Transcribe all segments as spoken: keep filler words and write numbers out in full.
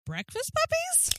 Breakfast puppies?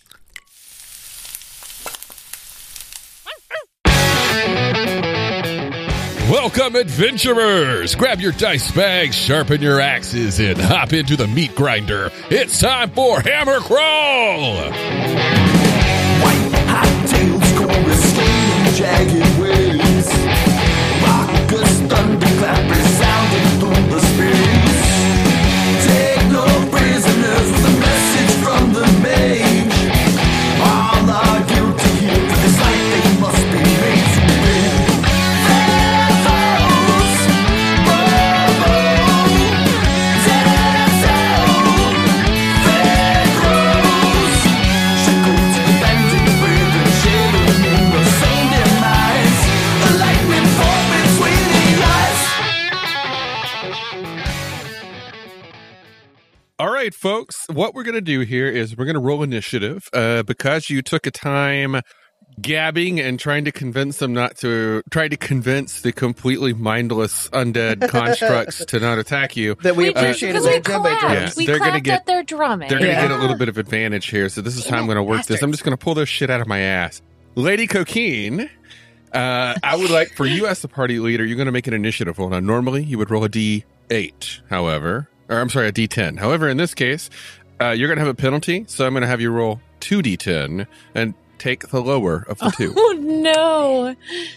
Welcome, adventurers! Grab your dice bags, sharpen your axes, and hop into the meat grinder. It's time for Hammer Crawl! White hot tails, chorus, jagged waves. Rockers, thunderclap resounding through the space. Take no prisoners, the message from the mage. All are guilty here, to this life they must be made to live. Devils, Bobo, Dazzle, Pharaohs. Shackled to the bandit with a shadowing in the same demise. The lightning fought between the eyes. All right, folks, what we're going to do here is we're going to roll initiative. Uh, because you took a time gabbing and trying to convince them not to, try to convince the completely mindless undead constructs to not attack you. That we We appreciate because as we a djembe clapped. drums. Yeah, we they're gonna clapped get- at their drumming. They're going to Yeah. get a little bit of advantage here, so this is how I'm going to work this. I'm just going to pull this shit out of my ass. Lady Coquine, uh, I would like, for you as the party leader, you're going to make an initiative roll. Now, normally you would roll a D eight, however, or I'm sorry, a D ten. However, in this case, uh, you're going to have a penalty, so I'm going to have you roll two D ten and take the lower of the two. Oh no!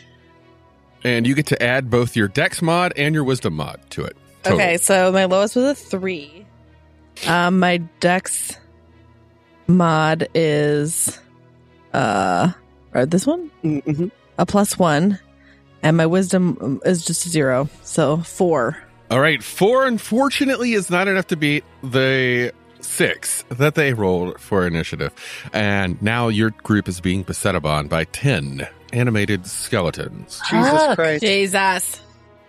And you get to add both your Dex mod and your Wisdom mod to it. Total. Okay, so my lowest was a three. Um, my Dex mod is uh, or this one Mm-hmm. a plus one, and my Wisdom is just a zero, so four. All right, four unfortunately is not enough to beat the six that they rolled for initiative. And now your group is being beset upon by ten animated skeletons. Jesus Fuck. Christ. Jesus.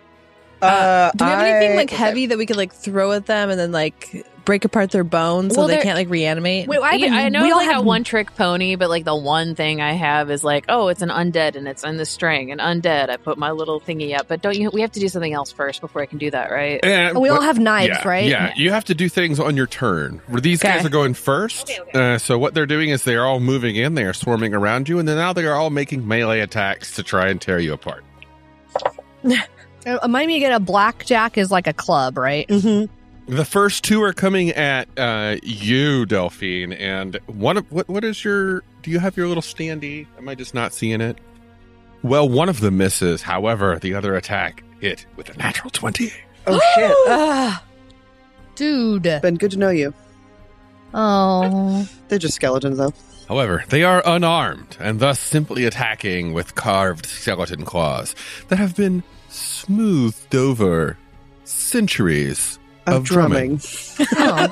Uh, Do we have anything I- like heavy that we could like throw at them and then like break apart their bones so Well, they they're- can't like reanimate? Wait, I, Yeah, I know we it's all like a have- one trick pony, but like the one thing I have is like, oh, it's an undead and it's in the string, and undead. I put my little thingy up, but don't you? We have to do something else first before I can do that, right? And We all what- have knives, yeah, right? Yeah, you have to do things on your turn. Where these guys Okay. are going first. Uh, so what they're doing is they're all moving in, they are swarming around you, and then now they are all making melee attacks to try and tear you apart. Uh, Remind me again, a blackjack is like a club, right? Mhm. The first two are coming at uh, you, Delphine, and one of what? What is your? Do you have your little standee? Am I just not seeing it? Well, one of them misses. However, the other attack hit with a natural twenty. Oh, shit. Ah, Dude. Ben, good to know you. Oh. They're just skeletons, though. However, they are unarmed and thus simply attacking with carved skeleton claws that have been smoothed over centuries Of, of, drumming. Oh.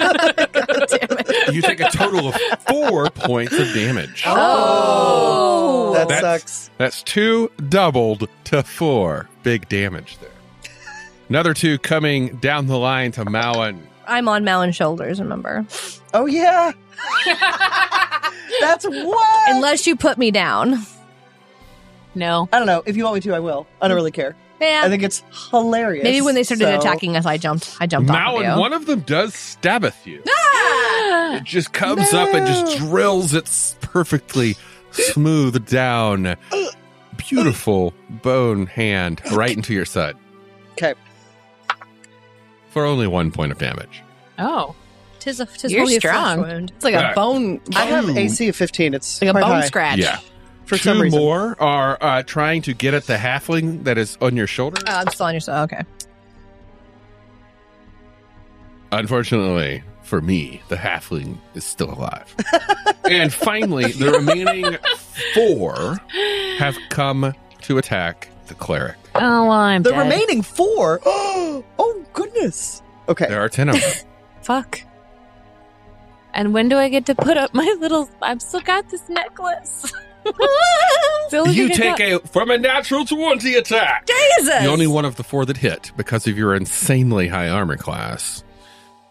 You take a total of four points of damage. Oh. That That's- sucks. That's two doubled to four. Big damage there. Another two coming down the line to Mauen. I'm on Malon's shoulders, remember? Oh, yeah. That's what? Unless you put me down. No. I don't know. If you want me to, I will. I don't really care. Yeah. I think it's hilarious. Maybe when they started So- attacking us, I jumped. I jumped off of Mauen, you. one of them does stabbeth you. It just comes up and just drills its perfectly smooth down, beautiful bone hand right into your side. Okay. For only one point of damage. Oh. Tis a, tis You're only a flesh strong. wound. It's like Yeah. a bone. I have Two. A C of fifteen. It's like a quite bone high. scratch. Yeah. For Two some reason. more are uh, trying to get at the halfling that is on your shoulder. Oh, I'm still on your side. Okay. Unfortunately, for me, the halfling is still alive. And finally, the remaining four have come to attack the cleric. Oh, well, I'm The dead. remaining four. Oh, goodness. Okay. There are ten of them. Fuck. And when do I get to put up my little? I've still got this necklace. Still You looking take at a from a natural twenty attack. Jesus. The only one of the four that hit because of your insanely high armor class.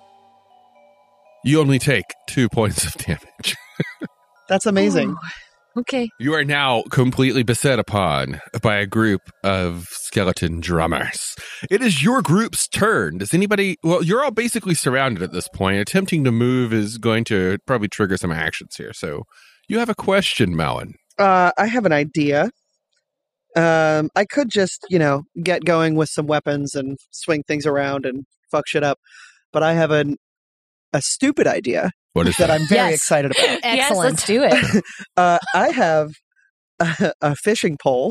You only take two points of damage. That's amazing. Okay. You are now completely beset upon by a group of skeleton drummers. It is your group's turn. Does anybody... Well, you're all basically surrounded at this point. Attempting to move is going to probably trigger some actions here. So you have a question, Malin. Uh, I have an idea. Um, I could just, you know, get going with some weapons and swing things around and fuck shit up. But I have an, a stupid idea What is that that? I'm very Yes. excited about. Yes, Excellent. let's do it. Uh, I have a, a fishing pole,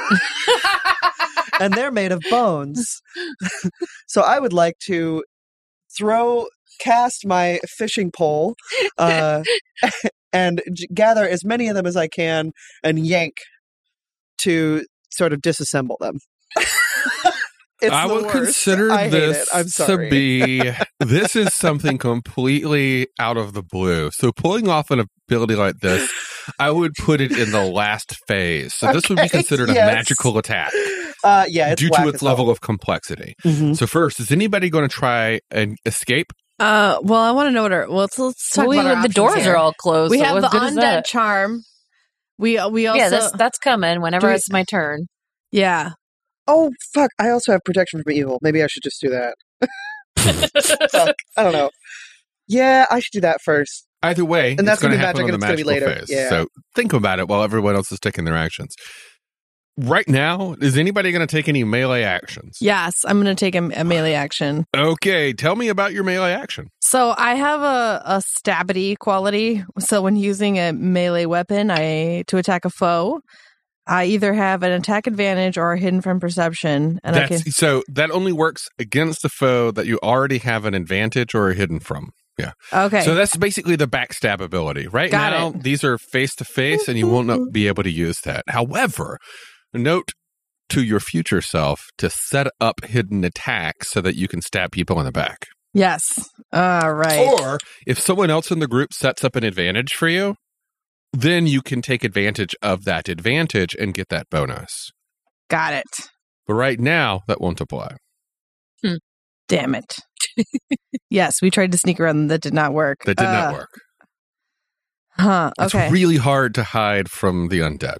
and they're made of bones. So I would like to throw, cast my fishing pole, uh, and j- gather as many of them as I can, and yank to sort of disassemble them. It's I the would worst. consider I hate this it. I'm to sorry. be this is something completely out of the blue. So pulling off an ability like this, I would put it in the last phase. So this would be Okay, considered a yes. magical attack Uh, yeah, it's due whack to its as hell. level of complexity. Mhm. So first, is anybody going to try and escape? Uh, well, I want to know what our. Well, let's, let's talk We- about our the options doors here. are all closed. We so have what the good is undead that? charm. We we also Yeah, that's that's coming whenever Do we- it's my turn. yeah. Oh, fuck. I also have protection from evil. Maybe I should just do that. Fuck. I don't know. Yeah, I should do that first. Either way, And that's it's going gonna to be happen magic on the and it's gonna be magical later. phase. Yeah. So think about it while everyone else is taking their actions. Right now, is anybody going to take any melee actions? Yes, I'm going to take a, a melee action. Okay, tell me about your melee action. So I have a, a stabity quality. So when using a melee weapon, I to attack a foe, I either have an attack advantage or hidden from perception, and I That's, can. so that only works against the foe that you already have an advantage or are hidden from. Yeah. Okay. So that's basically the backstab ability. Right Got now, it. these are face to face, and you will not be able to use that. However, note to your future self to set up hidden attacks so that you can stab people in the back. yes. All right. Or if someone else in the group sets up an advantage for you, then you can take advantage of that advantage and get that bonus. Got it. But right now, that won't apply. Damn it. Yes, we tried to sneak around. That did not work. That did Uh, not work. Huh. Okay. It's really hard to hide from the undead,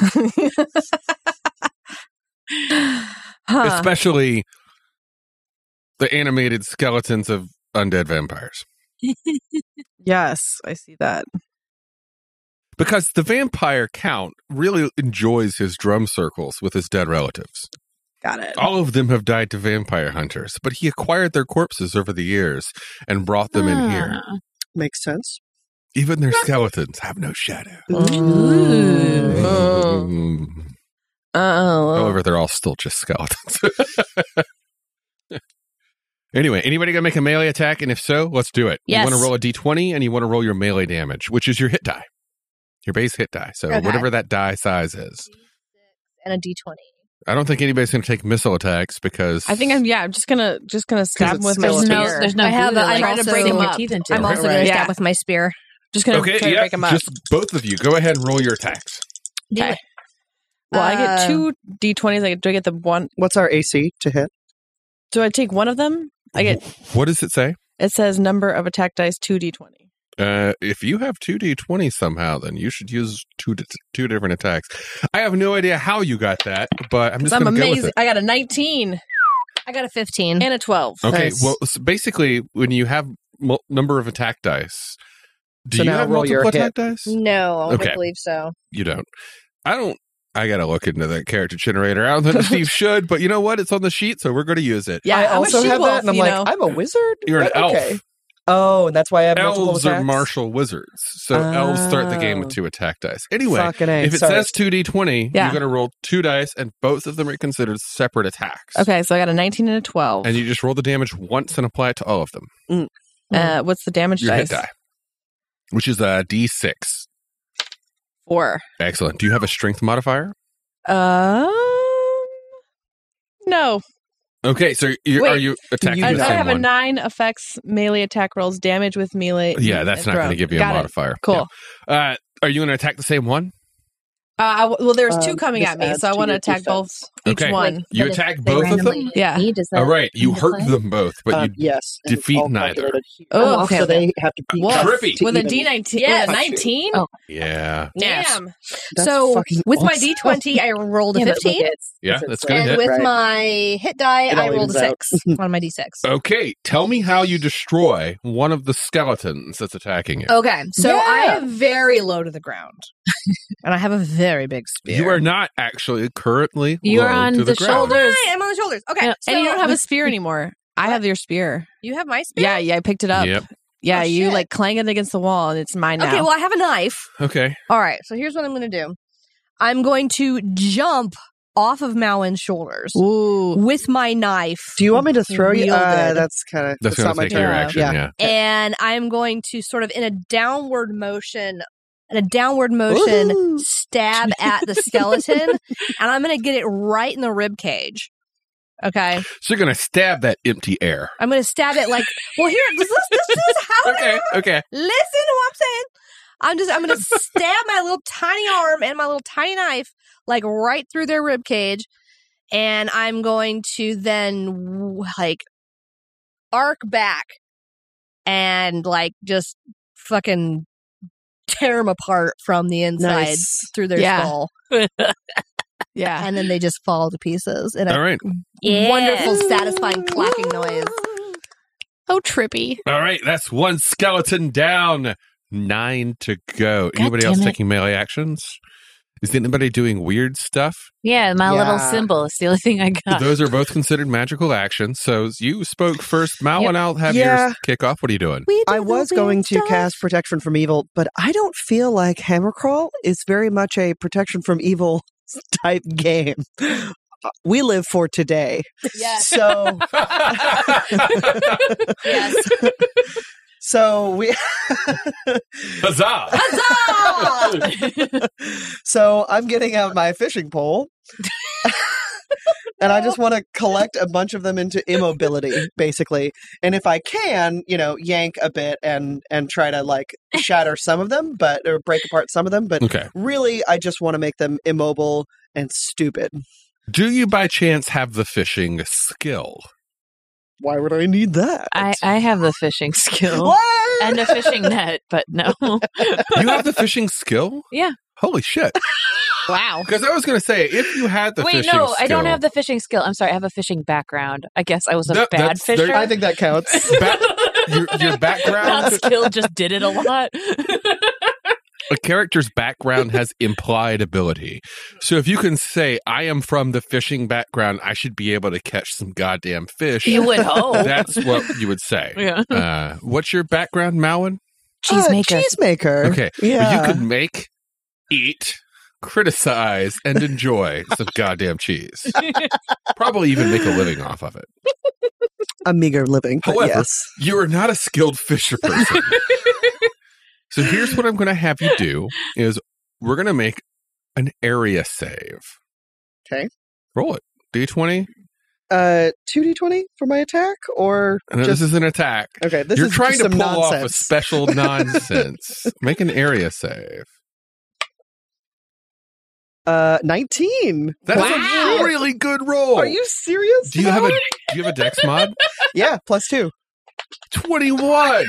huh. especially the animated skeletons of undead vampires. Yes, I see that. Because the vampire count really enjoys his drum circles with his dead relatives. Got it. All of them have died to vampire hunters, but he acquired their corpses over the years and brought them in here. Ah. Makes sense. Even their skeletons have no shadow. Ooh. Mm. Oh. However, they're all still just skeletons. Anyway, anybody gonna make a melee attack? And if so, let's do it. Yes. You want to roll a d twenty and you want to roll your melee damage, which is your hit die, your base hit die. So Okay. whatever that die size is. And a d twenty. I don't think anybody's gonna take missile attacks because I think I'm. Yeah, I'm just gonna just gonna stab it's him with my still There's a no, spear. there's no I have glue a- to, I'm like, also- sink break 'em your up. teeth into. I'm it. also Right. going to Yeah. stab with my spear. Just gonna okay, try to yeah, break him up. just both of you go ahead and roll your attacks. Okay. Well, I get Uh, two d twenties. I get, do I get the one? What's our A C to hit? Do I take one of them? I get. What does it say? It says number of attack dice two d twenty. Uh, if you have two d twenty somehow, then you should use two di- two different attacks. I have no idea how you got that, but I'm just I'm going to go with amazing. it. I got a nineteen I got a fifteen. and a twelve. Okay, Nice. well, so basically, when you have mul- number of attack dice, do So you now have roll your multiple hit. attack dice? No, I don't Okay. believe so. You don't. I don't. I gotta look into that character generator. I don't think Steve should, but you know what? It's on the sheet, so we're going to use it. Yeah, I I'm also a have she-wolf, that, and I'm you like, know. I'm a wizard. You're an But- okay. elf. Oh, and that's why I have multiple Elves are attacks? martial wizards, so elves start the game with Oh. two attack dice. Anyway, Fucking A. if it Sorry. says two d twenty, Yeah. you're going to roll two dice, and both of them are considered separate attacks. Okay, so I got a nineteen and a twelve. And you just roll the damage once and apply it to all of them. uh, what's the damage Your dice? hit die, which is a d six. Four. Excellent. Do you have a strength modifier? Um, no. Okay, so you're, Wait. are you attacking You I, the I same have a one? nine affects melee attack rolls damage with melee. Yeah, that's not throw. going to give you Got a it. modifier. Cool. Yeah. Uh, are you going to attack the same one? Uh, well, there's two Um, coming this at me, adds so I to want to your attack both each Okay. one. You But if attack they both of randomly them? hit Yeah. me, does that All right, you come into hurt play? them both, but Um, you yes, and defeat all neither. calculated here. Oh, okay, so okay. they have to beat Whoa. us Trippy. to With a even- D nineteen, Yes. with a nineteen? Oh. yeah, Damn. That's so fucking with my awesome. D twenty, I rolled a Yeah, but look, fifteen. it's- yeah, That's that's it. gonna And hit. with Right. my hit die, It I all rolled a evens out. six on my D six. Okay, tell me how you destroy one of the skeletons that's attacking you. Okay, so Yeah. I am very low to the ground, and I have a very big spear. You are not actually currently You're low on to the, the ground. shoulders. Right, I'm on the shoulders. Okay, Yeah, so And you don't have a spear anymore. I have your spear. you have my spear. Yeah, yeah, I picked it up. Yep. Yeah, Oh, you shit. like clang it against the wall, and it's mine now. Okay, well, I have a knife. Okay. All right, so here's what I'm going to do. I'm going to jump off of Malwin's shoulders Ooh. with my knife. Do you want me to throw you? Uh, wielded. that's kind of That's that's going not to my take your turn. action. Yeah. Yeah. And I'm going to sort of in a downward motion, in a downward motion, Woohoo. stab at the skeleton, and I'm going to get it right in the rib cage. Okay, So you're going to stab that empty air. I'm going to stab it like. Well, here, this, this, this is how. Okay. Okay. Listen to what I'm saying. I'm just. I'm going to stab my little tiny arm and my little tiny knife like right through their rib cage, and I'm going to then like arc back and like just fucking tear them apart from the inside Nice. through their Yeah. skull, Yeah. and then they just fall to pieces in a All right. wonderful, satisfying clacking noise. Oh, trippy. All right. That's one skeleton down. Nine to go. God Anybody else damn it. taking melee actions? Is anybody doing weird stuff? Yeah, my little Yeah. symbol is the only thing I got. Those are both considered magical actions. So you spoke first, Mal, Yep. and I'll have Yeah. yours kick off. What are you doing? We I do the was weird going to stuff. cast Protection from Evil, but I don't feel like Hammercrawl is very much a Protection from Evil type game. We live for today. Yes. So, Yes. so we, Huzzah! Huzzah! so I'm getting out my fishing pole. And I just want to collect a bunch of them into immobility, basically. And if I can, you know, yank a bit and and try to like shatter some of them, but or break apart some of them. But Okay. really, I just want to make them immobile and stupid. Do you by chance have the fishing skill? Why would I need that? I, I have the fishing skill What? and a fishing net, but no. You have the fishing skill? Yeah. Holy shit. Wow. Because I was going to say, if you had the Wait, fishing no, skill. I don't have the fishing skill. I'm sorry, I have a fishing background. I guess I was a That- bad that's- there- fisher. I think that counts. Back, your, your Not background, skill, just did it a lot. a character's background has implied ability. So if you can say, I am from the fishing background, I should be able to catch some goddamn fish. You would hope. That's what you would say. Yeah. Uh, what's your background, Malwin? Cheesemaker. Uh, cheesemaker. Okay. Yeah. Well, you could make, eat, criticize, and enjoy some goddamn cheese. Probably even make a living off of it. a meager living. But However, yes. you are not a skilled fisher person. So here's what I'm going to have you do is we're going to make an area save. Okay. Roll it. D twenty. Uh, two d twenty for my attack, or And just this is an attack. okay. This You're is trying just to some pull off a nonsense. special nonsense. Make an area save. Uh, nineteen. That's Wow. a really good roll. Are you serious? do you have a Howard? do you have a dex mod? Yeah, plus two. twenty-one.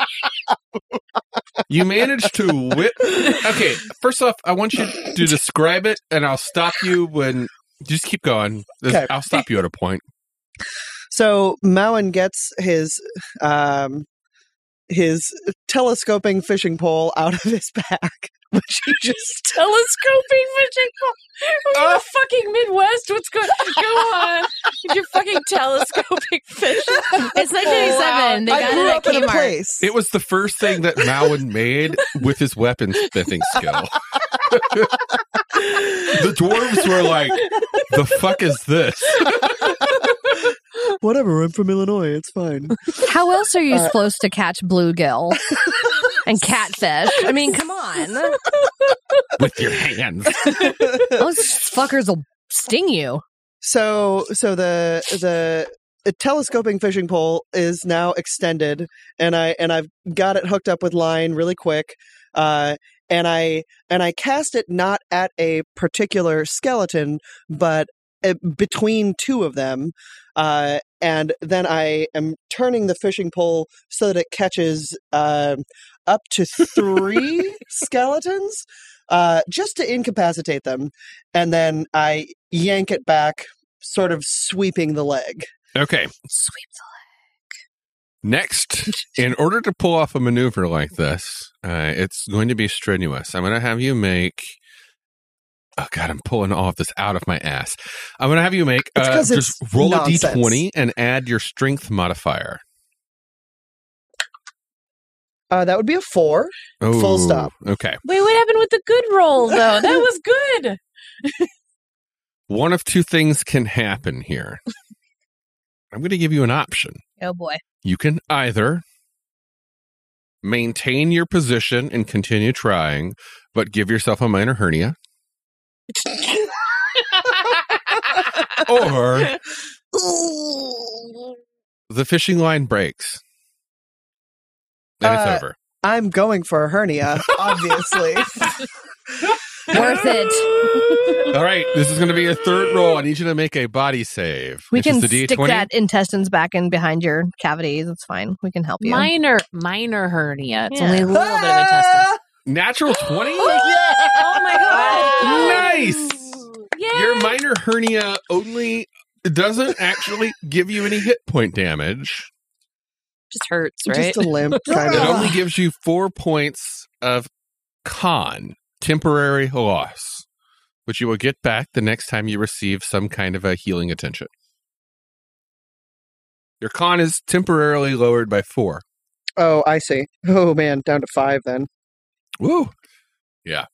You managed to whip. Okay, first off, I want you to describe it, and I'll stop you when. Just keep going. There's- Okay. I'll stop you at a point. So Mowen gets his um his telescoping fishing pole out of his pack, which he just Telescoping fishing pole. We're in the fucking Midwest. What's going Go on. You're fucking telescoping fish. It's nineteen eighty-seven. They I got grew it up at in a Kmart. place. It was the first thing that Malwin made with his weapon smithing skill. The dwarves were like, "The fuck is this?" Whatever. I'm from Illinois. It's fine. How else are you Uh, supposed to catch bluegill and catfish? I mean, come on. With your hands. Those fuckers will sting you. So so the the the telescoping fishing pole is now extended, and I and I've got it hooked up with line really quick. Uh, and I and I cast it not at a particular skeleton, but uh, between two of them. Uh, and then I am turning the fishing pole so that it catches uh, up to three skeletons, uh, just to incapacitate them. And then I yank it back, sort of sweeping the leg. Okay. Sweep Next, in order to pull off a maneuver like this, uh, it's going to be strenuous. I'm going to have you make. Oh, God, I'm pulling all of this out of my ass. I'm going to have you make. It's Uh, 'cause just it's roll nonsense. a d twenty and add your strength modifier. Uh, that would be a four. Oh, Full stop. Okay. Wait, what happened with the good roll, though? That was good. One of two things can happen here. I'm going to give you an option. Oh boy. You can either maintain your position and continue trying, but give yourself a minor hernia, or the fishing line breaks and Uh, it's over. I'm going for a hernia, obviously. Worth it. All right, this is going to be your third roll. I need you to make a body save. We It's can just a D stick twenty. that intestines back in behind your cavities. It's fine. We can help you. Minor, minor hernia. It's Yeah. only a little bit of intestines. Natural twenty? Oh my god! Nice! Yeah. Your minor hernia only doesn't actually give you any hit point damage. Just hurts, right? Just a limp, kind It of. only gives you four points of con, temporary loss, which you will get back the next time you receive some kind of a healing attention. Your con is temporarily lowered by four. Oh, I see. Oh, man, down to five then. Woo! Yeah.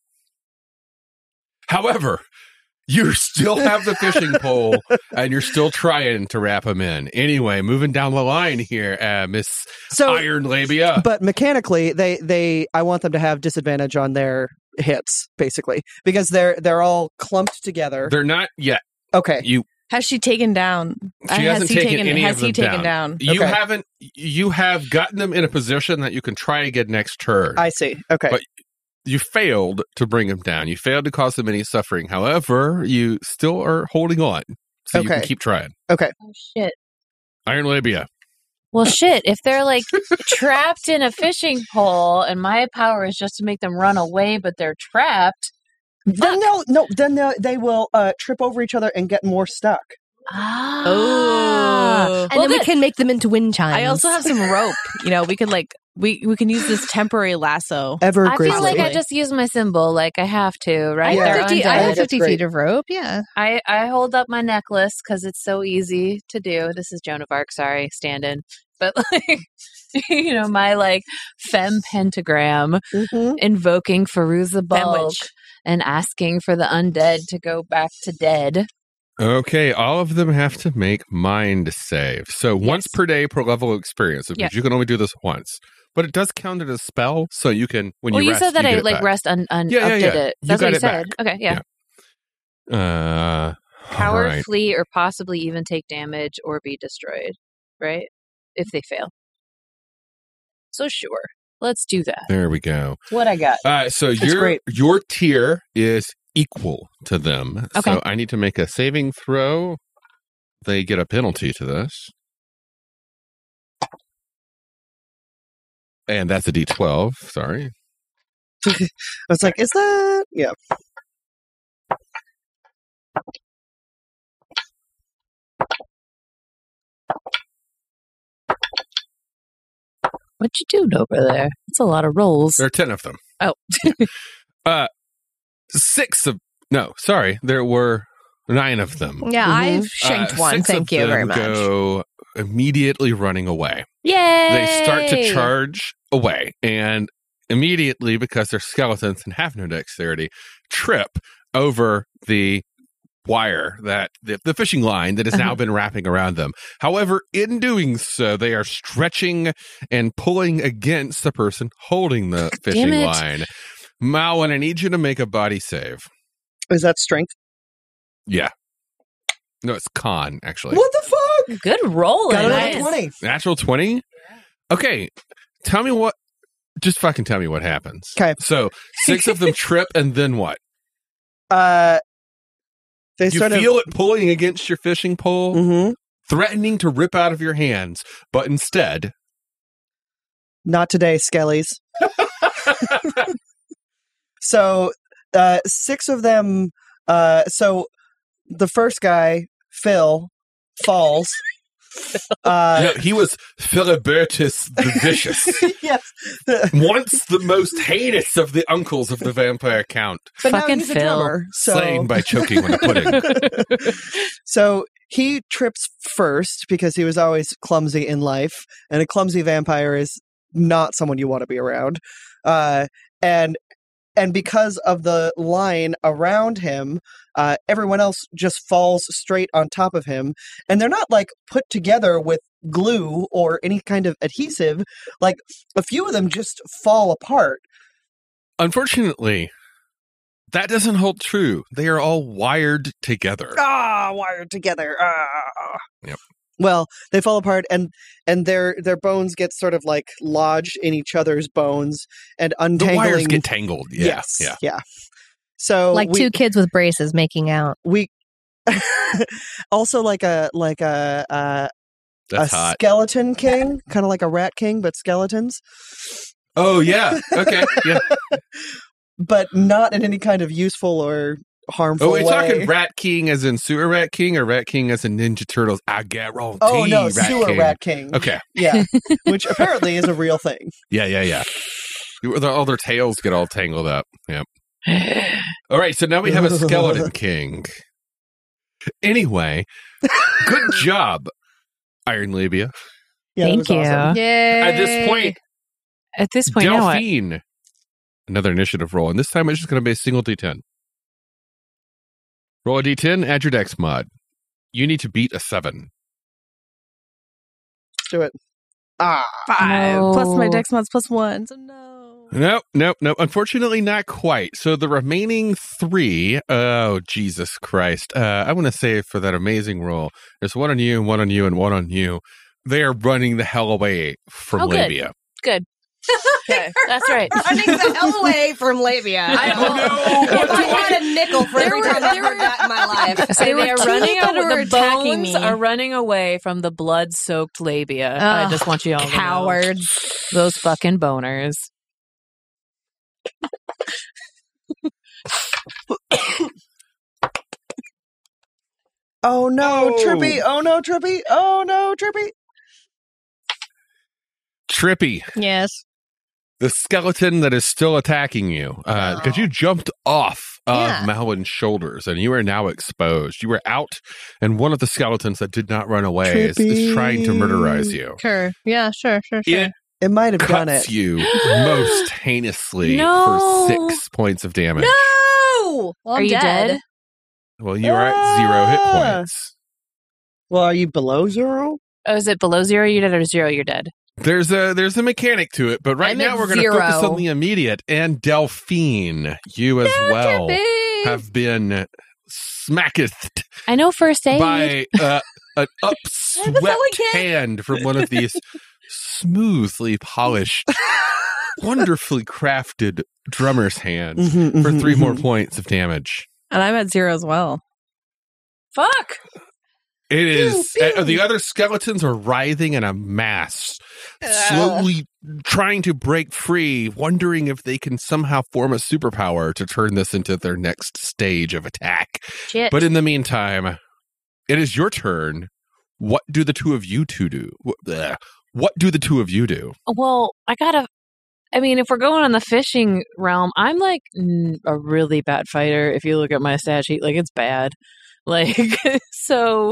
However, you still have the fishing pole, and you're still trying to wrap them in. Anyway, moving down the line here, uh, Miss So, Iron Labia. but mechanically, they, they, I want them to have disadvantage on their hits, basically, because they're they're all clumped together. They're not yet. Okay. You Has she taken down? She Uh, hasn't has he taken taken, any has of he them taken down? You Okay. haven't. You have gotten them in a position that you can try again next turn. I see. Okay. But- you failed to bring them down. You failed to cause them any suffering. However, you still are holding on, so you can Okay. keep trying. Okay. Oh shit. Iron Labia. Well, shit. If they're like trapped in a fishing pole, and my power is just to make them run away, but they're trapped. Then no, no. Then they, they will uh, trip over each other and get more stuck. Ah. Oh. and Well, then we good. can make them into wind chimes. I also have some rope. You know, we could like we we can use this temporary lasso. Ever I grizzly. feel like I just use my symbol, like I have to, I right? Yeah. have They're fifty, I undead. have That's fifty great. feet of rope. Yeah. I, I hold up my necklace because it's so easy to do. This is Joan of Arc, sorry, stand in. But like, you know, my like femme pentagram Mhm. invoking Feruza Bulk Witch. and asking for the undead to go back to dead. Okay, all of them have to make mind save. So once per day per level of experience, because Yeah. you can only do this once. But it does count it as a spell, so you can when Well, you you rest, said that you I get it like back. rest un, un Yeah, yeah, updid yeah. it. You That's got what you it back. said. Okay, yeah. Uh, Power, all right. flee, or possibly even take damage or be destroyed, right? If they fail. So sure, let's do that. There we go. What I got. Uh, so It's your great. your tier is equal to them. Okay. So I need to make a saving throw. They get a penalty to this. And that's a D twelve. Sorry. I was like, is that? Yeah. What you doing over there? It's a lot of rolls. There are ten of them. Oh. uh, six of no, sorry, there were nine of them. Yeah, Mhm. I've shanked Uh, one. six Thank of you very them much. Go immediately running away. Yay! They start to charge away, and immediately, because they're skeletons and have no dexterity, trip over the wire that the, the fishing line that has now Uh-huh. been wrapping around them. However, in doing so, they are stretching and pulling against the person holding the fishing it. line. Malwin, I need you to make a body save. Is that strength? Yeah. No, it's con, actually. What the fuck? Good roll. Got in another it. twenty. Natural twenty? Okay. Tell me what Just fucking tell me what happens. 'Kay. So six of them trip, and then what? Uh, they You sort feel it pulling against your fishing pole, of. hmm threatening to rip out of your hands, but instead, Not today, Skellies. So, uh, six of them. Uh, so the first guy, Phil, falls. Uh, no, he was Philibertus the Vicious, yes. once the most heinous of the uncles of the vampire count, But now Fucking he's a Phil. drummer, so slain by choking on a pudding. so he trips first because he was always clumsy in life, and a clumsy vampire is not someone you want to be around. Uh, and and because of the line around him, uh, everyone else just falls straight on top of him, and they're not like put together with glue or any kind of adhesive. Like a few of them just fall apart. Unfortunately, that doesn't hold true. They are all wired together. Ah, wired together. Ah. Yep. Well, they fall apart, and and their their bones get sort of like lodged in each other's bones and The untangling. wires get tangled. Yeah, yes, yeah. yeah. So like we, two kids with braces making out. we also like a like a a, That's a hot. skeleton king, kind of like a rat king, but skeletons, Oh yeah. Okay. Yeah. but not in any kind of useful or harmful Oh, we're way. talking Rat King as in Sewer Rat King, or Rat King as in Ninja Turtles? I guarantee. oh no, Rat sewer King. rat king. Okay. Yeah, which apparently is a real thing. Yeah, yeah, yeah. All their tails get all tangled up. Yep. All right, so now we have a skeleton king. Anyway, good job, Iron Labia. Yeah, that Thank was you. awesome. Yay! At this point, At this point, now what? Delphine. Another initiative roll, and this time it's just going to be a single D ten. Roll a D ten, add your dex mod. You need to beat a seven. Let's do it. Ah, Five No. plus my dex mods plus one. So no. Nope, nope, nope. Unfortunately, not quite. So the remaining three, oh, Jesus Christ. Uh, I want to say for that amazing roll, there's one on you, one on you, and one on you. They are running the hell away from Oh, good. Labia. Good. Okay, that's right. Running the hell away from labia. I Oh, no. If I had a nickel for every There time were- I've there heard were- that in my life. So There were they are two running that away. were The attacking bones me. are running away from the blood-soaked labia. I Ugh, just want you all to know. Cowards. Those fucking boners. oh no, Oh. Trippy! Oh no, Trippy! Oh no, Trippy! Trippy, Yes. the skeleton that is still attacking you, because Oh. you jumped off of Yeah. Malwin's shoulders and you are now exposed. You were out, and one of the skeletons that did not run away is, is trying to murderize you. Sure. Yeah, sure, sure, sure. It It might have done cuts it. you most heinously No. for six points of damage. No! Well, I'm Are you dead. dead? Well, you are at zero hit Ah. points. Well, are you below zero? Oh, is it below zero you're dead or zero you're dead? There's a there's a mechanic to it, but right I'm now at we're going to focus zero. on the immediate. And Delphine, you as well Trippy. have been smacked I know first aid. by uh, an hell upswept we can't- hand from one of these smoothly polished, wonderfully crafted drummer's hands Mhm, for mhm, three more mhm. points of damage. And I'm at zero as well. Fuck. It is. Pew, pew. Uh, the other skeletons are writhing in a mass, slowly trying to break free, wondering if they can somehow form a superpower to turn this into their next stage of attack. Shit. But in the meantime, it is your turn. What do the two of you two do? What, bleh. What do the two of you do? Well, I gotta. I mean, if we're going on the fishing realm, I'm like mm, a really bad fighter. If you look at my stat sheet, like it's bad. Like so.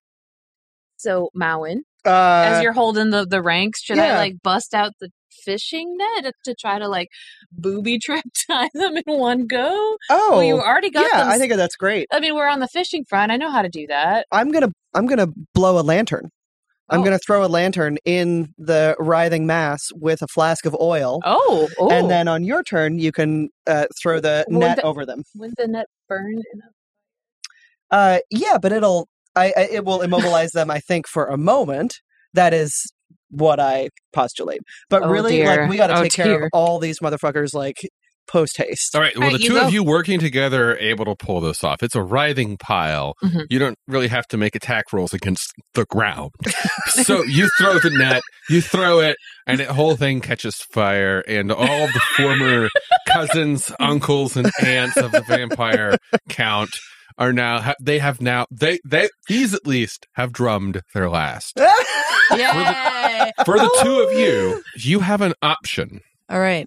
So Mawin, Uh, as you're holding the the ranks, should yeah. I like bust out the fishing net to try to like booby trap tie them in one go? oh, Well, you already got yeah, them. I think that's great. I mean, we're on the fishing front. I know how to do that. I'm gonna I'm gonna blow a lantern. I'm Oh. gonna throw a lantern in the writhing mass with a flask of oil, Oh, oh. and then on your turn you can uh, throw the Would net the- over them. would the net burn? In a- Uh, yeah, but it'll I, I it will immobilize them. I think for a moment. That is what I postulate. But Oh, really, dear. like we got to Oh, take care dear. of all these motherfuckers like post haste. All right. Well, All right, the you two go. of you working together are able to pull this off. It's a writhing pile. Mhm. You don't really have to make attack rolls against the ground. So you throw the net, you throw it, and the whole thing catches fire. And all of the former cousins, uncles, and aunts of the vampire count are now. Ha- they have now. They they these at least have drummed their last. Yay! For the two of you, you have an option. All right.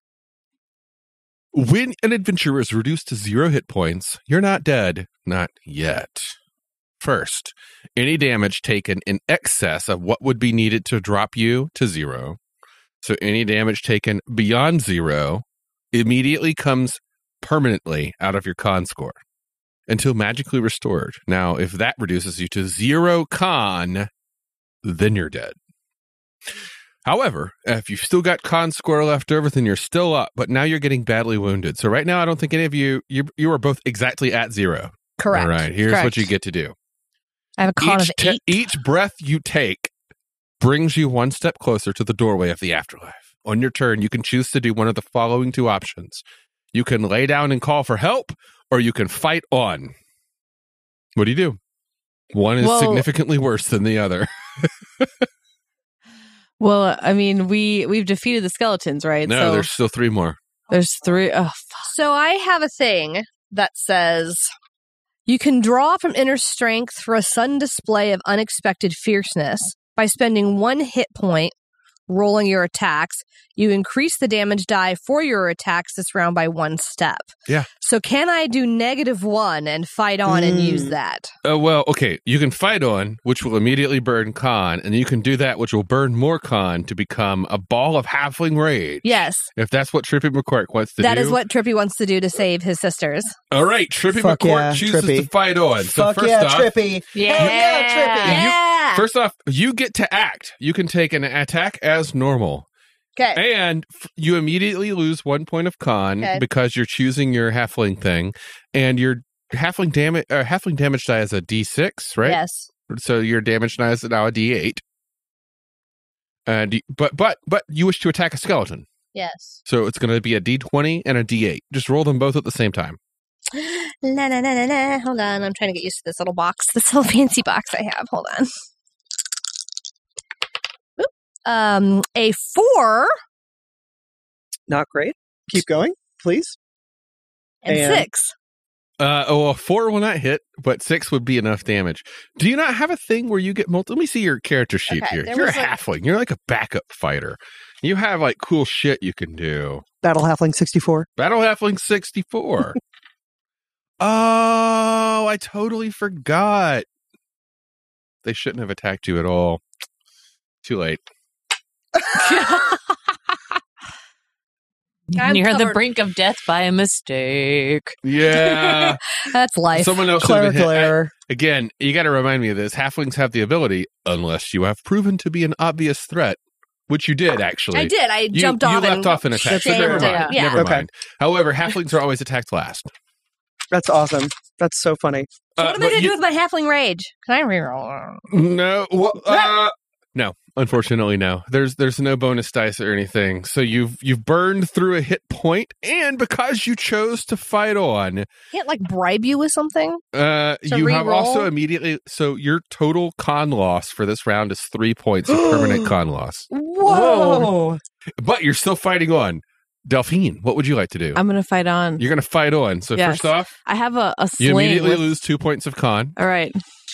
When an adventurer is reduced to zero hit points, you're not dead. Not yet. First, any damage taken in excess of what would be needed to drop you to zero. So any damage taken beyond zero immediately comes permanently out of your con score until magically restored. Now, if that reduces you to zero con, then you're dead. However, if you've still got con score left over, then you're still up, but now you're getting badly wounded. So right now, I don't think any of you, you, you are both exactly at zero. Correct. All right, here's Correct. what you get to do. I have a con Each, of te- eight. each breath you take brings you one step closer to the doorway of the afterlife. On your turn, you can choose to do one of the following two options. You can lay down and call for help, or you can fight on. What do you do? One is Well- significantly worse than the other. Well, I mean, we we've defeated the skeletons, right? No, so there's still three more. there's three. Oh, So I have a thing that says you can draw from inner strength for a sudden display of unexpected fierceness by spending one hit point rolling your attacks. You increase the damage die for your attacks this round by one step. Yeah. So can I do negative one and fight on and use Mm. that? Uh, well, okay. You can fight on, which will immediately burn con, and you can do that, which will burn more con to become a ball of halfling rage. Yes. If that's what Trippy McCork wants to That do. is what Trippy wants to do to save his sisters. All right, Trippy Fuck McCork yeah, chooses Trippy. to fight on. So Fuck first yeah, off, Trippy. Yeah. Hell yeah, Trippy. Yeah. first off, you get to act. You can take an attack as normal. Okay. And f- you immediately lose one point of con Okay. because you're choosing your halfling thing, and your halfling damage uh, halfling damage die is a d six, right? Yes. So your damage die is now a d eight. And y- but but but you wish to attack a skeleton, Yes. so it's going to be a d twenty and a d eight. Just roll them both at the same time. La, la, la, la, la. Hold on. I'm trying to get used to this little box, this little fancy box I have. Hold on. Oop. Um, a four Not great. Keep going, please. and, And- six. Uh, oh, well, four will not hit, but six would be enough damage. Do you not have a thing where you get multi? Let me see your character sheet Okay, here. there You're a was, like- halfling. You're like a backup fighter. You have like cool shit you can do. Battle Halfling sixty-four. Battle Halfling sixty-four. Oh, I totally forgot. They shouldn't have attacked you at all. Too late. I'm You're on the covered. brink of death by a mistake. Yeah. That's life. Someone else should have been Clerical hit. I- error. Again, you got to remind me of this. Halflings have the ability, unless you have proven to be an obvious threat, which you did actually. I did. I You, jumped you off left and off an attack. So shaved never it. mind. Yeah. Never Okay. mind. However, halflings are always attacked last. That's awesome. That's so funny. So Uh, what am I but going to you- do with my halfling rage? Can I reroll? No, well, uh, no. Unfortunately, no. There's there's no bonus dice or anything. So you've you've burned through a hit point, and because you chose to fight on, Can't like bribe you with something? uh, To you have re-roll? also immediately. So your total con loss for this round is three points of permanent con loss. Whoa. But you're still fighting on. Delphine, what would you like to do? I'm gonna fight on. You're going to fight on. So Yes. first off, I have a, a you sling. immediately with- lose two points of con, All right.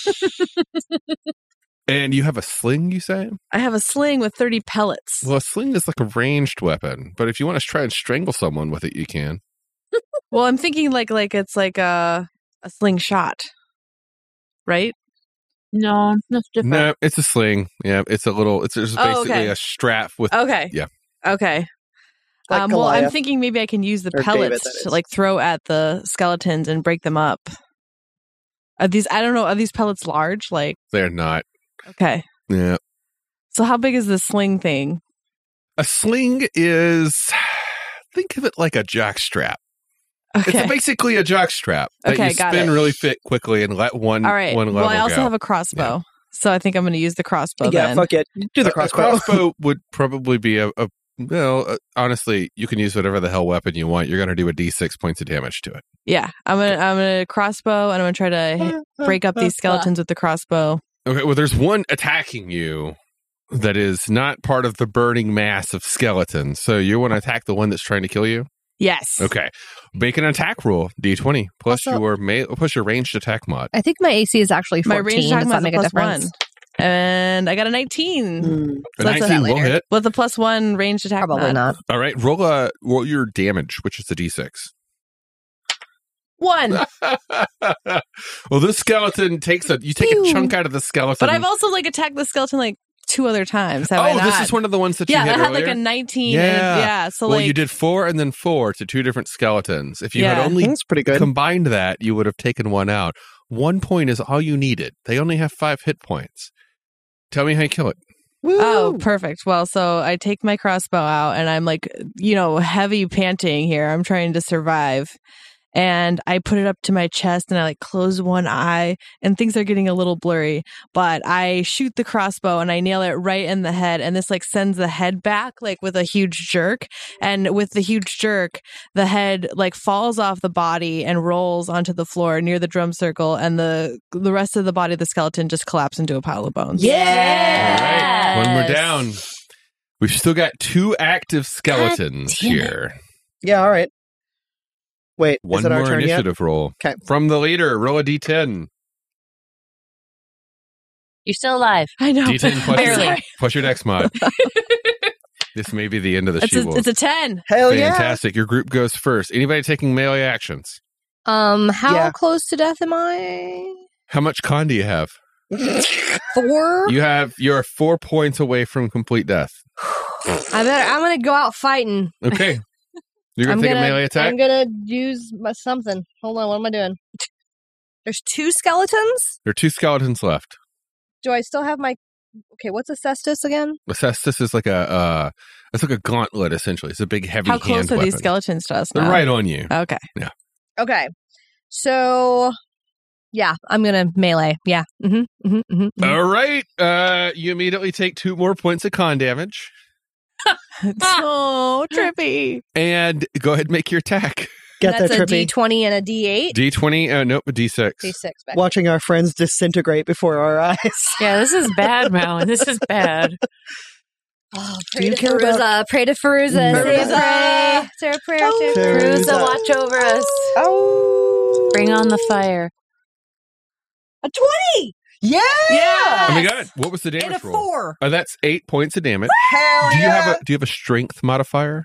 and you have a sling. You say? I have a sling with thirty pellets. Well, a sling is like a ranged weapon, but if you want to try and strangle someone with it, you can. Well, I'm thinking like like it's like a a slingshot, right? No, that's different. No, it's a sling. Yeah, it's a little. It's just Oh, basically okay. a strap with. Okay. Yeah. Okay. Like um, well, I'm Goliath. thinking maybe I can use the Or David, pellets that to is. like throw at the skeletons and break them up. Are these? I don't know. Are these pellets large? Like, They're not. okay. Yeah, So how big is the sling thing? a sling is. Think of it like a jock strap. Okay. It's basically a jock strap that Okay, you got spin it. really fit quickly and let one All right. one Well, level I also go. have a crossbow. So I think I'm going to use the crossbow yeah, then. fuck it. Do the A- crossbow. A crossbow would probably be a, a well, uh, honestly, you can use whatever the hell weapon you want. You're going to do a d six points of damage to it. Yeah, I'm gonna I'm gonna crossbow and I'm gonna try to hit, break up these skeletons with the crossbow. Okay, well, there's one attacking you that is not part of the burning mass of skeletons. So you want to attack the one that's trying to kill you? Yes. Okay. Make an attack roll, d twenty, plus Also- your ma- plus your ranged attack mod. I think my A C is actually My fourteen. range Does attack that mod make is a a plus difference? one, and I got a nineteen Hmm. A So that's nineteen will later. hit. with a plus one ranged attack. Probably mod. not. All right, roll a roll your damage, which is the d six. One. Well, this skeleton takes a you take a Phew. chunk out of the skeleton. But I've also like attacked the skeleton like two other times. Have I oh, not? this is one of the ones that you yeah, hit that had earlier? like a nineteen. Yeah. And, yeah. So well, like you did four and then four to two different skeletons. If you had Yeah. only That's pretty good. combined that, you would have taken one out. One point is all you needed. They only have five hit points. Tell me how you kill it. Woo! Oh, perfect. Well, so I take my crossbow out and I'm like, you know, heavy panting here. I'm trying to survive. And I put it up to my chest and I like close one eye and things are getting a little blurry. But I shoot the crossbow and I nail it right in the head. And this like sends the head back like with a huge jerk. And with the huge jerk, the head like falls off the body and rolls onto the floor near the drum circle. And the the rest of the body of the skeleton just collapses into a pile of bones. All right. When we're down, we've still got two active skeletons damn it. here. Yeah, all right. Wait, One is it our more turn yet? initiative roll. 'Kay. From the leader, roll a d ten. You're still alive. I know. d ten plus your, Barely. plus your dex mod. This may be the end of the It's she a, it's a ten. Hell yeah. Fantastic. Your group goes first. Anybody taking melee actions? Um, how Yeah. close to death am I? How much con do you have? Four. You have you're four points away from complete death. I better. I'm gonna go out fighting. Okay. You're gonna I'm take gonna, a melee attack? I'm gonna use my something. Hold on. What am I doing? There's two skeletons. There are two skeletons left. Do I still have my? Okay, what's a cestus again? The cestus is like a uh it's like a gauntlet essentially. It's a big heavy How close hand are weapon. these skeletons to us They're now? right on you. Okay. Okay, so yeah, I'm gonna melee. Yeah. Mm-hmm. Mm-hmm. mm-hmm. All right. Uh you immediately take two more points of con damage. Oh, trippy. And go ahead and make your attack. Get That's that a trippy. D twenty and a D eight. D twenty, uh nope, a D six. D six. Back. Watching our friends disintegrate before our eyes. Yeah, this is bad, Mountain. This is bad. Oh, Do pray you to care Feruza. about- Pray to Feruza. No. Say a prayer. Say a prayer. Oh, Say a prayer. Feruza. Cruza, watch over us. Oh, Bring on the fire. A twenty Yeah, Yeah. Oh my god. What was the damage and a roll? four. Uh, that's eight points of damage. Hell Do you yeah. have a do you have a strength modifier?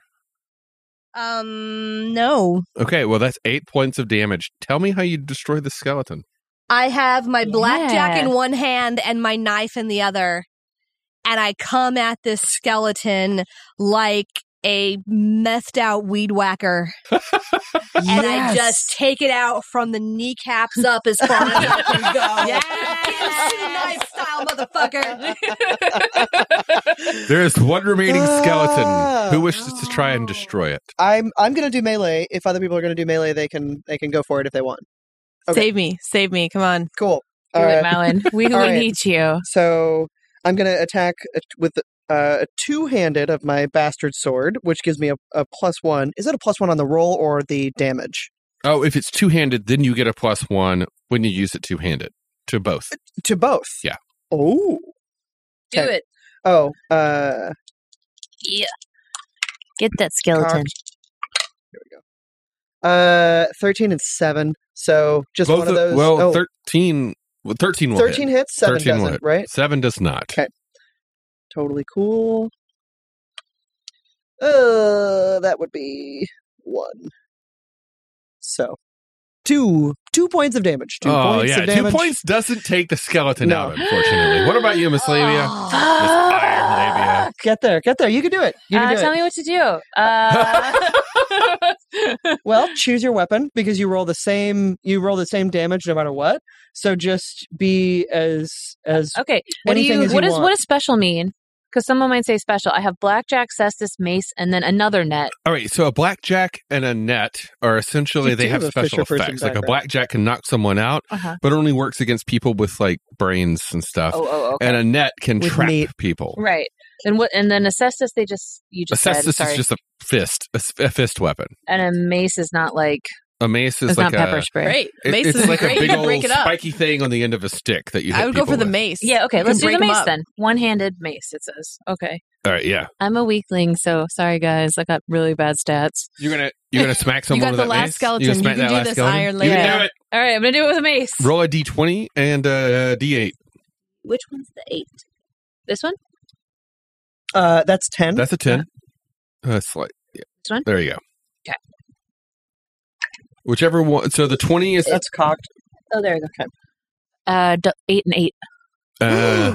Um, no. Okay, well that's eight points of damage. Tell me how you destroy the skeleton. I have my blackjack Yeah. in one hand and my knife in the other. And I come at this skeleton like a methed out weed whacker. And I just take it out from the kneecaps up as far as I can go. Yeah. Kill knife style, motherfucker. There is one remaining Ah. skeleton. Who wishes to try and destroy it? I'm I'm gonna do melee. If other people are gonna do melee, they can they can go for it if they want. Okay. Save me. Save me. Come on. Cool. Do All it, right. Mountain. We, we All right. need you. So I'm gonna attack a- with uh, a two-handed of my bastard sword, which gives me a, a plus one. Is it a plus one on the roll or the damage? Oh, if it's two handed, then you get a plus one when you use it two handed to both. To both. Yeah. Oh. Do Okay. it. Oh. Uh. Yeah. Get that skeleton. Uh. Thirteen and seven. So just Both one of of- those. well, oh, thirteen. Well, thirteen will thirteen hit. hits. Seven thirteen will doesn't. hit. Right. Seven does not. Okay. Totally cool. Uh, that would be one. So, two two points of damage. Two oh points yeah, of two damage. points doesn't take the skeleton No. out. Unfortunately, what about you, Miss Labia? Oh. Miss Iron Labia. Get there, get there. You can do it. You can Uh, do tell it. me what to do. Uh, Well, choose your weapon because you roll the same. You roll the same damage no matter what. So just be as as okay. What do anything you? as What you does want. what does special mean? Because someone might say special. I have blackjack, cestus, mace, and then another net. All right, so a blackjack and a net are essentially You they do have have a special Fisher person effects. Like a background. blackjack can knock someone out, Uh-huh. but it only works against people with like brains and stuff. Oh, oh, okay. And a net can With trap meat. people. Right. And what? And then a cestus, they just you A just said, cestus sorry. is just a fist, a, s- a fist weapon. And a mace is not like A mace is it's like not pepper a spray. Great. it- Mace it's is like great. a big you can old break it up. spiky thing on the end of a stick that you. Hit I would go people for the with. mace. Yeah. Okay. You Let's can do the break 'em mace up. then. One-handed mace. It says. Okay. All right, yeah. I'm a weakling, so sorry guys. I got really bad stats. You're gonna you're gonna smack someone You got with the that last mace? skeleton. You're You gonna smack can that do last this, skeleton? Iron You Lady. can do it. All right. I'm gonna do it with a mace. Roll a d twenty and a d eight. Which one's the eight? This one. Uh, that's ten. That's a ten. Uh, slight. Yeah. This one? There you go. Okay. Whichever one. So the twenty is. That's cocked. Oh, there you go. Uh, d- eight and eight. Uh,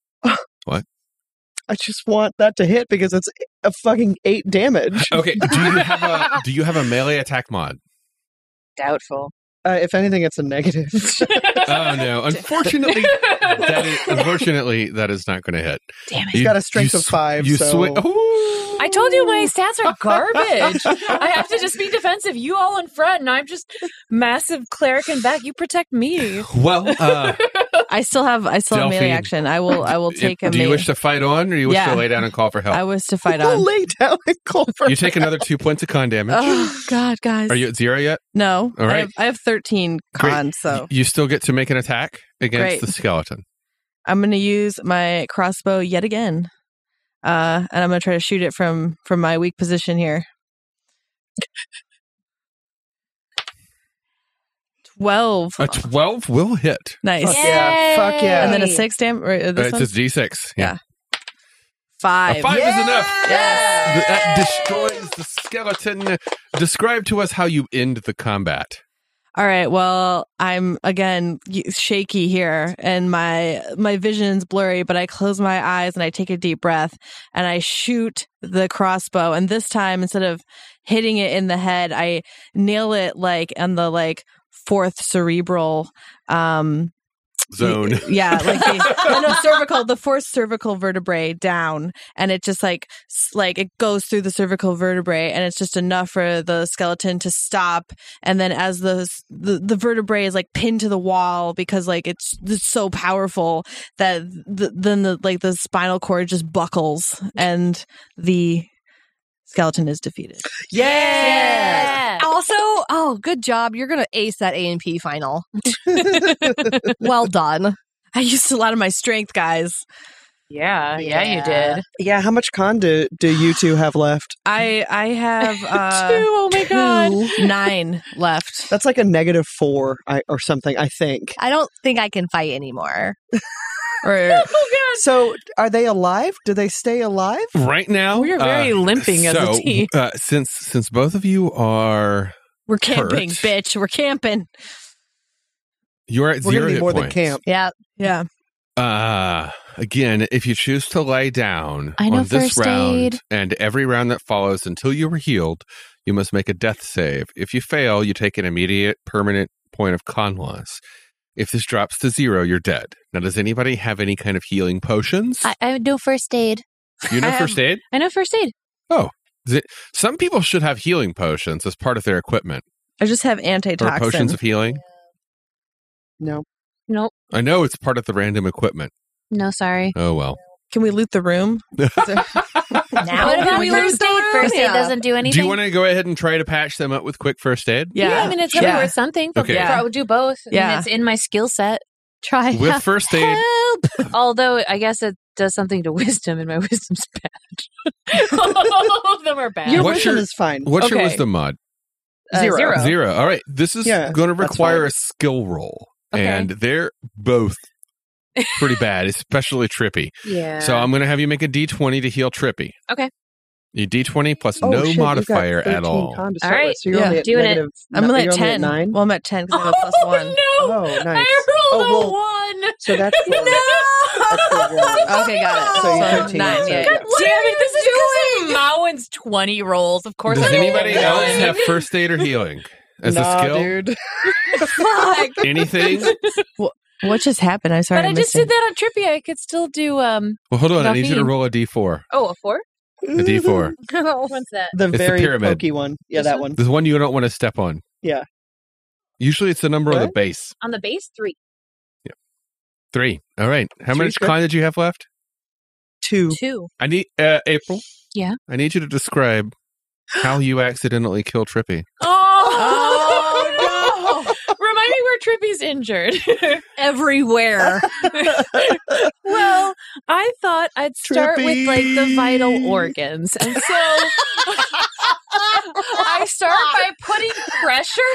I just want that to hit because it's a fucking eight damage. okay. Do you have a Do you have a melee attack mod? Doubtful. Uh, if anything, it's a negative. Oh no! Unfortunately, that is, unfortunately that is not going to hit. Damn it. He's got a strength you of sw- five, You so- swi- Ooh. I told you my stats are garbage. I have to just be defensive. You all in front, and I'm just massive cleric in back. You protect me. Well, uh, I still have I still have melee Delphine. action. I will I will take a do you ma- wish to fight on, or you wish Yeah. to lay down and call for help? I was to fight I'll on. lay down and call for You take another two points of con damage. Oh God, guys. Are you at zero yet? No. All I right. have, I have thirteen Great. con, so You still get to make an attack against Great. the skeleton. I'm going to use my crossbow yet again. Uh, and I'm going to try to shoot it from from my weak position here. twelve. A twelve will hit. Nice. Fuck yeah. Fuck yeah. And then a six damage. Uh, This it's one? a d six. Yeah. Five. A five is enough. Yes. Th- That destroys the skeleton. Describe to us how you end the combat. All right. Well, I'm again y- shaky here, and my my vision's blurry. But I close my eyes and I take a deep breath, and I shoot the crossbow. And this time, instead of hitting it in the head, I nail it like on the like fourth cerebral. Um, Zone. y- yeah, like the, no, no, cervical, the fourth cervical vertebrae down, and it just like s- like it goes through the cervical vertebrae, and it's just enough for the skeleton to stop. And then as the s- the, the vertebrae is like pinned to the wall because like it's, it's so powerful that the, then the like the spinal cord just buckles and the skeleton is defeated. Yeah. Also, oh, good job. You're going to ace that A and P final. Well done. I used a lot of my strength, guys. Yeah, yeah, you Yeah. did. Yeah, how much con do, do you two have left? I I have uh, Two. Oh my god. Two. nine left. That's like a negative four I, or something, I think. I don't think I can fight anymore. Or Oh god. So, are they alive? Do they stay alive? Right now, We are very uh, limping as a so, team. Uh, since since both of you are we're camping, Hurt. bitch. We're camping. you're at We're zero going to hit need more than points. camp. Yeah. Yeah. Uh again, if you choose to lay down I know on this first round aid. and every round that follows until you are healed, you must make a death save. If you fail, you take an immediate permanent point of con loss. If this drops to zero, you're dead. Now, does anybody have any kind of healing potions? I, I know first aid. you know I have- first aid? I know first aid. Some people should have healing potions as part of their equipment. I just have Or antitoxin. potions of healing. No. Nope. I know it's part of the random equipment. No, sorry. Oh, well. Can we loot the room? Now What about we first lose aid? the First room? aid Yeah. doesn't do anything. Do you want to go ahead and try to patch them up with quick first aid? Yeah. I mean, it's gonna Yeah. worth something. Okay. Yeah. I would do both. I mean, Yeah. it's in my skill set. Try With first aid, help. Although I guess it does something to wisdom, and my wisdom's bad. All of them are bad. Your What's wisdom your- is fine. what's your Okay. wisdom mod? Uh, Zero. zero. Zero. All right. This is Yeah, going to that's require fine. a skill roll. Okay. And they're both pretty bad, especially Trippy. Yeah. So I'm going to have you make a d twenty to heal Trippy. Okay. You d twenty plus Oh, no shit, you've got modifier at thirteen all. con to All start right. with, So you're Yeah. only at Doing it. negative I'm no- only you're at ten. nine? Well, I'm at ten because I have a plus Oh, one. no. Oh, nice. I rolled Oh, a well, one. So that's for, No. that's for one. Okay, got it. So you're So thirteen. nine, so yeah. yeah. What Damn it! This is because of Mawan's twenty rolls. Of course. Does I rolled anybody a else one. have first aid or healing as nah, a skill? dude. Fuck. Anything? What just happened? I'm sorry. But I just did that on Trippy. I could still do. um. Well, hold on. I need you to Delphine. roll a d four. Oh, a four? A d four. What's that? The the very pyramid. pokey one. Yeah, This that one? one. There's one you don't want to step on. Yeah. Usually it's the number of the What? base. On the base, three. Three. All right. How Three, much sure. con did you have left? Two. Two. I need uh, April. Yeah? I need you to describe how you accidentally kill Trippy. Oh, no! Remind me where Trippy's injured. Everywhere. Well, I thought I'd start with like the vital organs. And so I start by putting pressure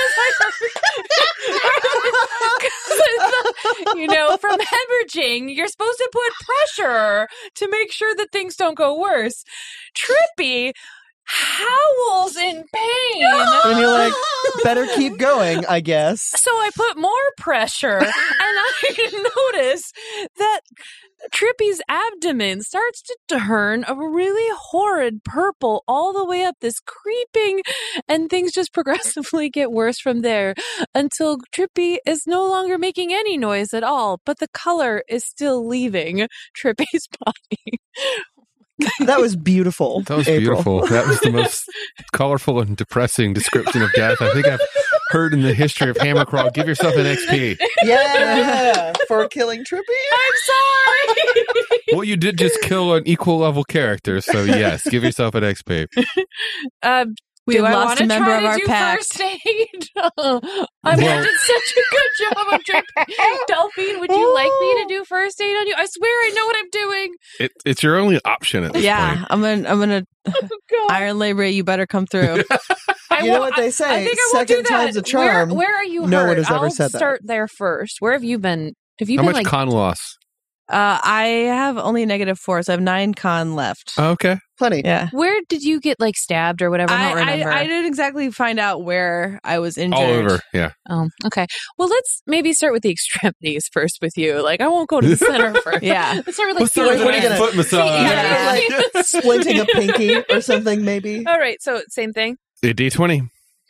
because you know, from hemorrhaging, you're supposed to put pressure to make sure that things don't go worse. Trippy howls in pain. And you're like, better keep going, I guess. So I put more pressure, and I notice that Trippy's abdomen starts to turn a really horrid purple all the way up this creeping, and things just progressively get worse from there until Trippy is no longer making any noise at all, but the color is still leaving Trippy's body. That was beautiful. That was April. beautiful. That was the most colorful and depressing description of death I think I've heard in the history of Hammercrawl. Give yourself an X P. Yeah, for killing Trippy. I'm sorry. Well, you did just kill an equal level character, so yes, give yourself an X P. Um, We've do I lost wanna a member try of to our do pact. First aid? I mean, I Well- did such a good job of Trippy. Delphine, would you like me to do first aid on you? I swear I know what I'm doing. It, it's your only option at this Yeah, point. I'm gonna, I'm gonna God. Iron Labor. You better come through. I You know won't- what they I- say, I think I won't second do that. time's a charm. Where, where are you No hurt? one has ever I'll said that. start there first. Where have you been? Have you How been much like? con loss? Uh, I have only negative four, so I have nine con left. Oh, okay. Plenty. Yeah. where did you get like stabbed or whatever? I I, don't remember. I, I didn't exactly find out where I was injured. All over. Yeah. Oh, okay. Well, let's maybe start with the extremities first with you. Like, I won't go to the center first. Yeah. Let's start with like Let's start with what are you an gonna- foot massage. Yeah. Like splinting a pinky or something, maybe. All right. So same thing. A D twenty.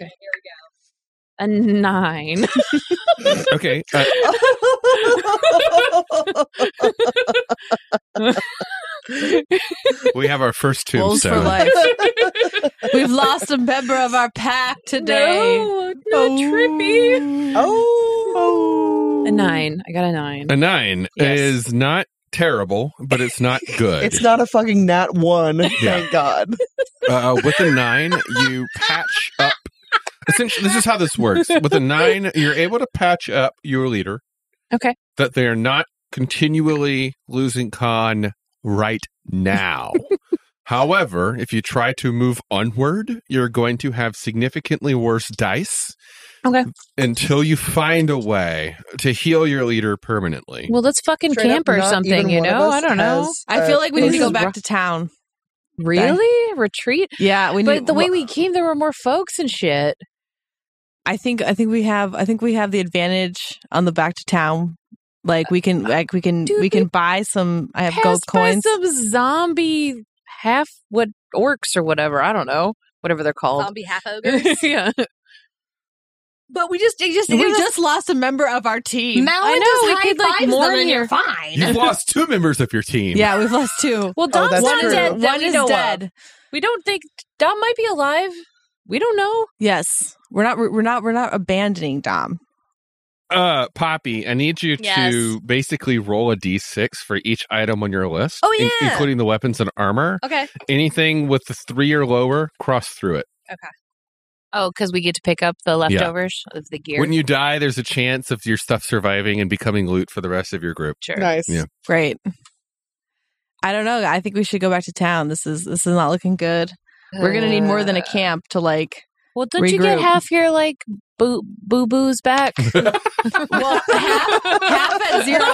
A nine. Okay. Uh, we have our first Wolves for tombstone. life. We've lost a member of our pack today. No, not trippy. Oh. A nine. I got a nine. A nine Yes. is not terrible, but it's not good. It's not a fucking nat one, thank God. Uh, with a nine, you patch up. Essentially, this is how this works. With a nine, you're able to patch up your leader. Okay. That they are not continually losing con right now. However, if you try to move onward, you're going to have significantly worse dice. Okay. Until you find a way to heal your leader permanently. Well, let's fucking Straight camp up, or not something, even you one of know? us I don't know. has, I uh, feel like we need to this go is back rough. to town. Really? Retreat? Yeah, we need. But the way we came, there were more folks and shit. I think I think we have I think we have the advantage on the back to town. Like we can like we can Dude, we can we buy some. I have Passed gold by coins. some zombie half what orcs or whatever. I don't know. Whatever they're called. Zombie half ogres. yeah. But we just, they just, We they just, just lost a member of our team. Malin I know, just we high could, like, fives mourn them and here. you're fine. You've lost two members of your team. Yeah, we've lost two. Well, Dom's that's not true. dead. that One we is know of. dead. We don't think Dom might be alive. We don't know. Yes, we're not. We're not. We're not abandoning Dom. Uh, Poppy, I need you Yes. to basically roll a d six for each item on your list. Oh, in- yeah. including the weapons and armor. Okay. Anything with the three or lower, cross through it. Oh, because we get to pick up the leftovers of the gear. When you die, there's a chance of your stuff surviving and becoming loot for the rest of your group. sure. Nice. Yeah. Great. I don't know. I think we should go back to town. This is this is not looking good. We're gonna need more than a Uh, camp to like. Well, don't you get regroup. half your like boo boo boos back? Well, half, half at zero.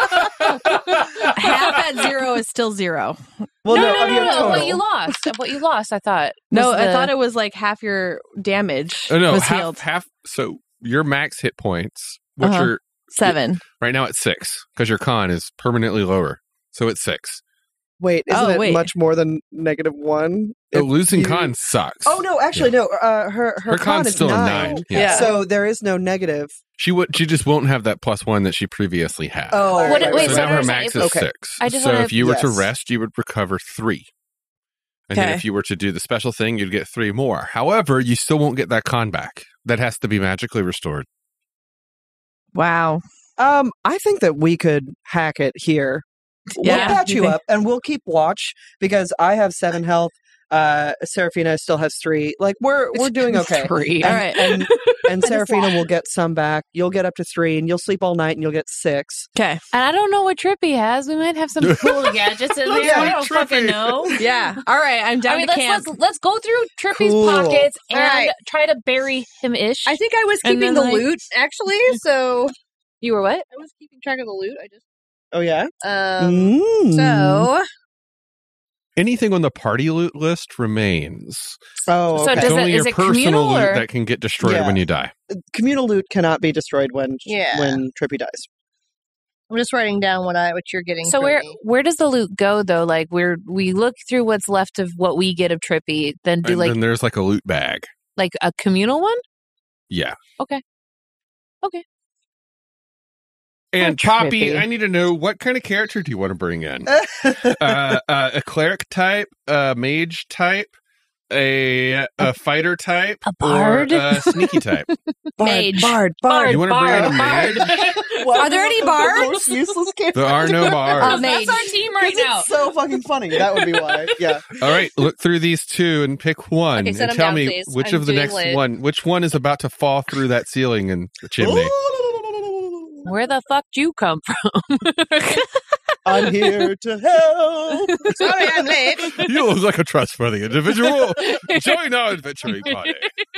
Half at zero is still zero. Well, no, no, no, of no, your no, total. What you lost? Of what you lost? I thought. No, was I the- thought it was like half your damage Oh, no, was half, healed. half. So your max hit points, which Uh-huh. are Seven. right now at six, because your con is permanently lower. So it's six. Wait, isn't Oh, it wait. much more than negative one? Oh, If losing you- con sucks. Oh no, actually no. Uh, her her, Her con con's is still a nine. nine. Yeah. So there is no negative. She would. She just won't have that plus one that she previously had. Oh, What- right, wait, right, so so now right. her there's max not- is okay. six. I just so wanna- if you were to Yes. rest, you would recover three. And then Okay. if you were to do the special thing, you'd get three more. However, you still won't get that con back. That has to be magically restored. Wow. Um, I think that we could hack it here. Yeah, We'll patch you you think- up, and we'll keep watch because I have seven health. Uh, Serafina still has three. Like we're we're doing okay. Three. All right. And and That is Serafina lot. will get some back. You'll get up to three, and you'll sleep all night, and you'll get six. Okay. And I don't know what Trippy has. We might have some cool gadgets in there. Yeah, I don't Trippy. fucking know. Yeah. All right. I'm down I mean, to let's, camp. let's let's go through Trippy's Cool. pockets and All right. try to bury him ish. I think I was And keeping then, the like- loot actually, so you were what? I was keeping track of the loot. I just Oh yeah. um Mm. so Anything on the party loot list remains. Oh, So okay. It's does only it- your is it personal communal, loot or- that can get destroyed Yeah. when you die. communal loot cannot be destroyed when Yeah. when Trippy dies. I'm just writing down what I what you're getting. So from where me. where does the loot go though? Like we're we look through what's left of what we get of Trippy, then do And like then there's like a loot bag. like a communal one. Yeah. Okay. Okay. And Oh, Poppy, Trippy. I need to know what kind of character do you want to bring in? uh, uh, a cleric type, a mage type, a a fighter type, A bard? or a sneaky type. Bard, Mage. bard, bard. You wanna bring in a mage? Why Are there was any the bards? most useless character? There are no bars. Oh, mage. That's our team right 'Cause now. It's so fucking funny. That would be why. Yeah. All right, look through these two and pick one, Okay, set and them tell down, me please. which I'm of the doing next lit. one, which one is about to fall through that ceiling and the chimney. Where the fuck do you come from? I'm here to help. Sorry, I'm late. You look like a trustworthy individual. Join our adventuring party.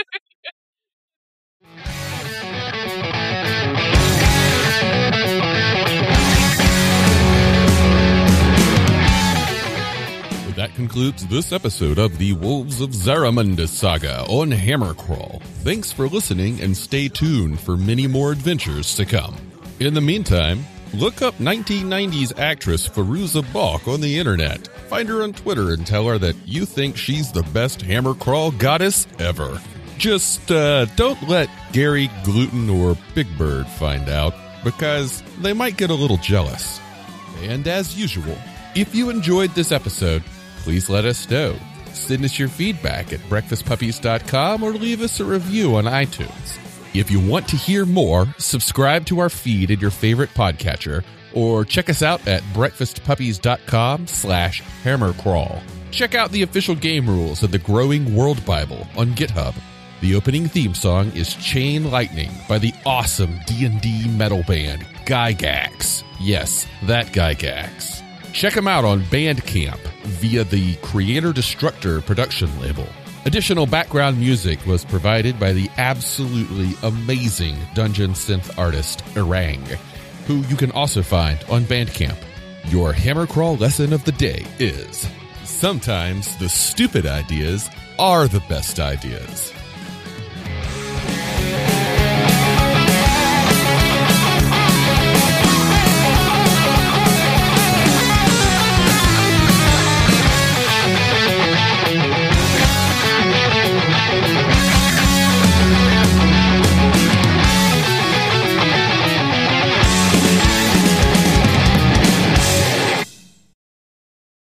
That concludes this episode of the Wolves of Zaramundus saga on Hammercrawl. Thanks for listening and stay tuned for many more adventures to come. In the meantime, look up nineteen nineties actress Firuza Balk on the internet. Find her on Twitter and tell her that you think she's the best Hammercrawl goddess ever. Just uh, don't let Gary Gluten or Big Bird find out, because they might get a little jealous. And as usual, if you enjoyed this episode, please let us know. Send us your feedback at breakfast puppies dot com or leave us a review on iTunes. If you want to hear more, subscribe to our feed in your favorite podcatcher or check us out at breakfast puppies dot com slash hammercrawl. Check out the official game rules of the Growing World Bible on GitHub. The opening theme song is Chain Lightning by the awesome D and D metal band Gygax. Yes, that Gygax. Check them out on Bandcamp via the Creator Destructor production label. Additional background music was provided by the absolutely amazing dungeon synth artist Erang, who you can also find on Bandcamp. Your Hammercrawl lesson of the day is: sometimes the stupid ideas are the best ideas.